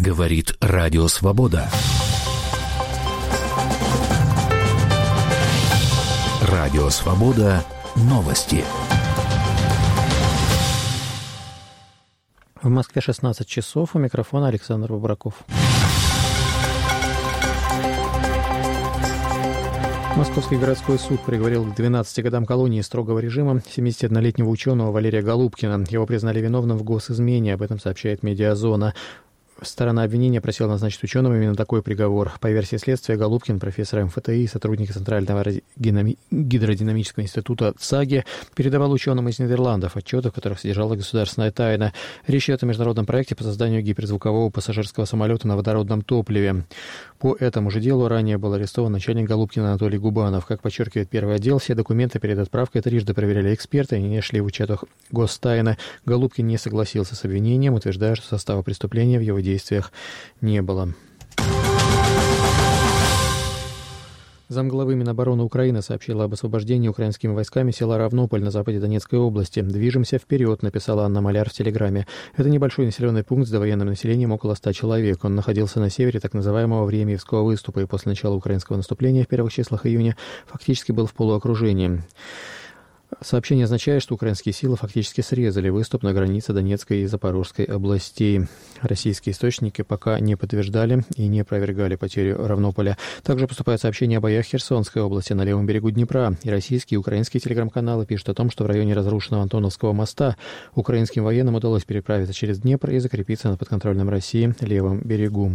Говорит Радио Свобода. Радио Свобода. Новости. В Москве 16 часов. У микрофона Александр Бобраков. Московский городской суд приговорил к 12 годам колонии строгого режима 71-летнего ученого Валерия Голубкина. Его признали виновным в госизмене, об этом сообщает «Медиазона». Сторона обвинения просила назначить ученым именно такой приговор. По версии следствия, Голубкин, профессор МФТИ и сотрудник Центрального гидродинамического института ЦАГИ, передавал ученым из Нидерландов отчеты, в которых содержалась государственная тайна. Речь идет о международном проекте по созданию гиперзвукового пассажирского самолета на водородном топливе. По этому же делу ранее был арестован начальник Голубкина Анатолий Губанов. Как подчеркивает первый отдел, все документы перед отправкой трижды проверяли эксперты, они не шли в учетах гостайны. Голубкин не согласился с обвинением, утверждая, что состава преступления в его действиях не было. Замглавы Минобороны Украины сообщила об освобождении украинскими войсками села Равнополь на западе Донецкой области. «Движемся вперед», написала Анна Маляр в Телеграме. Это небольшой населенный пункт с довоенным населением около 100 человек. Он находился на севере так называемого Времьевского выступа и после начала украинского наступления в первых числах июня фактически был в полуокружении. Сообщение означает, что украинские силы фактически срезали выступ на границе Донецкой и Запорожской областей. Российские источники пока не подтверждали и не опровергали потерю Равнополя. Также поступает сообщение о боях в Херсонской области на левом берегу Днепра. И российские, и украинские телеграм-каналы пишут о том, что в районе разрушенного Антоновского моста украинским военным удалось переправиться через Днепр и закрепиться на подконтрольном России левом берегу.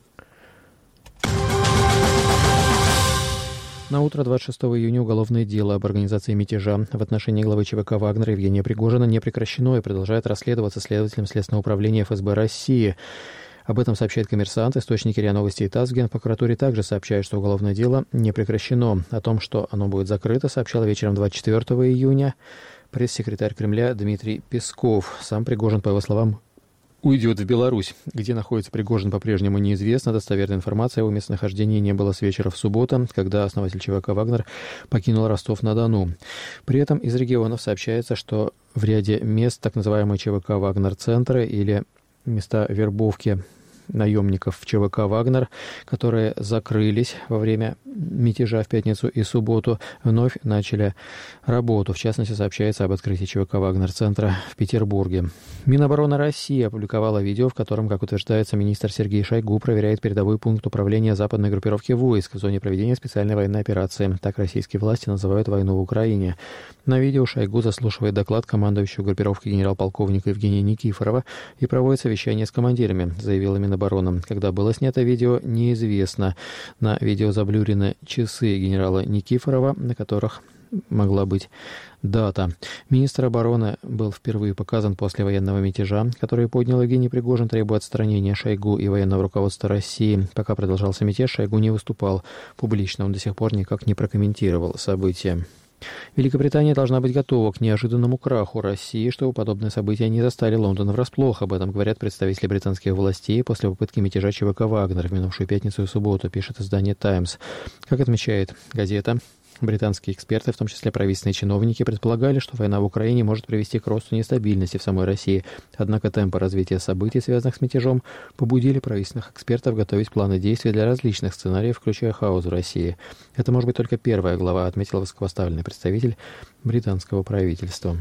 На утро 26 июня уголовное дело об организации мятежа в отношении главы ЧВК «Вагнера» Евгения Пригожина не прекращено и продолжает расследоваться следователем Следственного управления ФСБ России. Об этом сообщает «Коммерсант». Источники РИА Новости и ТАСС в Генпрокуратуре также сообщают, что уголовное дело не прекращено. О том, что оно будет закрыто, сообщал вечером 24 июня пресс-секретарь Кремля Дмитрий Песков. Сам Пригожин, по его словам, уйдет в Беларусь. Где находится Пригожин, по-прежнему неизвестно. Достоверной информации о его местонахождении не было с вечера в субботу, когда основатель ЧВК «Вагнер» покинул Ростов-на-Дону. При этом из регионов сообщается, что в ряде мест так называемые ЧВК «Вагнер-центры» или места вербовки наемников в ЧВК «Вагнер», которые закрылись во время мятежа в пятницу и субботу, вновь начали работу. В частности, сообщается об открытии ЧВК «Вагнер-центра» в Петербурге. Минобороны России опубликовала видео, в котором, как утверждается, министр Сергей Шойгу проверяет передовой пункт управления западной группировки войск в зоне проведения специальной военной операции. Так российские власти называют войну в Украине. На видео Шойгу заслушивает доклад командующего группировкой генерал-полковника Евгения Никифорова и проводит совещание с командирами, заявила Минобороны. Когда было снято видео, неизвестно. На видео заблюрены часы генерала Никифорова, на которых могла быть дата. Министр обороны был впервые показан после военного мятежа, который поднял Евгений Пригожин, требуя отстранения Шойгу и военного руководства России. Пока продолжался мятеж, Шойгу не выступал публично. Он до сих пор никак не прокомментировал события. Великобритания должна быть готова к неожиданному краху России, чтобы подобные события не застали Лондон врасплох. Об этом говорят представители британских властей после попытки мятежа ЧВК «Вагнер» в минувшую пятницу и субботу, пишет издание «Таймс». Как отмечает газета, британские эксперты, в том числе правительственные чиновники, предполагали, что война в Украине может привести к росту нестабильности в самой России. Однако темпы развития событий, связанных с мятежом, побудили правительственных экспертов готовить планы действий для различных сценариев, включая хаос в России. Это может быть только первая глава, отметил высокопоставленный представитель британского правительства.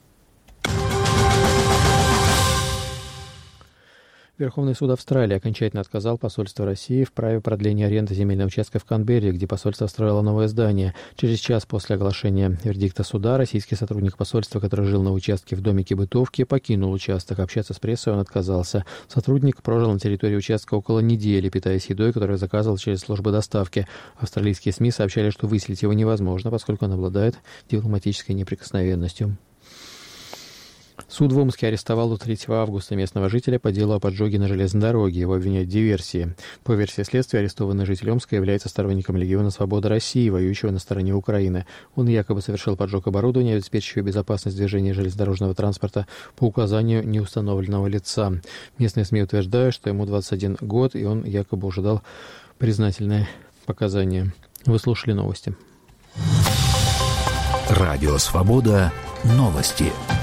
Верховный суд Австралии окончательно отказал посольству России в праве продления аренды земельного участка в Канберре, где посольство строило новое здание. Через час после оглашения вердикта суда российский сотрудник посольства, который жил на участке в домике бытовки, покинул участок. Общаться с прессой он отказался. Сотрудник прожил на территории участка около недели, питаясь едой, которую заказывал через службы доставки. Австралийские СМИ сообщали, что выселить его невозможно, поскольку он обладает дипломатической неприкосновенностью. Суд в Омске арестовал 3 августа местного жителя по делу о поджоге на железной дороге. Его обвиняют в диверсии. По версии следствия, арестованный житель Омска является сторонником Легиона Свободы России, воюющего на стороне Украины. Он якобы совершил поджог оборудования, обеспечивая безопасность движения железнодорожного транспорта по указанию неустановленного лица. Местные СМИ утверждают, что ему 21 год, и он якобы уже дал признательные показания. Вы слушали новости. Радио Свобода. Новости.